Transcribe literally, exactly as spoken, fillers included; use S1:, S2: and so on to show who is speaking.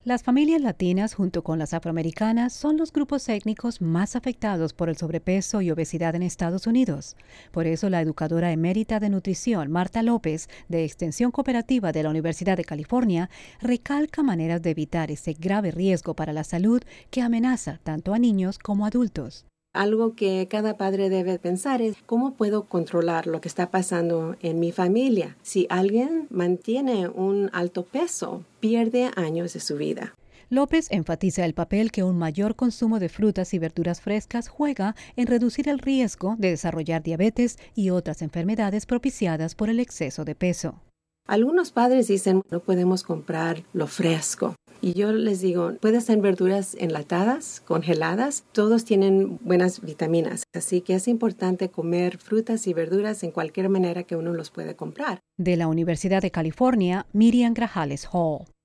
S1: Las familias latinas junto con las afroamericanas son los grupos étnicos más afectados por el sobrepeso y obesidad en Estados Unidos. Por eso la educadora emérita de nutrición Marta López, de Extensión Cooperativa de la Universidad de California, recalca maneras de evitar ese grave riesgo para la salud que amenaza tanto a niños como a adultos.
S2: Algo que cada padre debe pensar es cómo puedo controlar lo que está pasando en mi familia. Si alguien mantiene un alto peso, pierde años de su vida.
S1: López enfatiza el papel que un mayor consumo de frutas y verduras frescas juega en reducir el riesgo de desarrollar diabetes y otras enfermedades propiciadas por el exceso de peso.
S2: Algunos padres dicen, no podemos comprar lo fresco. Y yo les digo, pueden ser verduras enlatadas, congeladas, todos tienen buenas vitaminas. Así que es importante comer frutas y verduras en cualquier manera que uno los puede comprar.
S1: De la Universidad de California, Miriam Grajales Hall.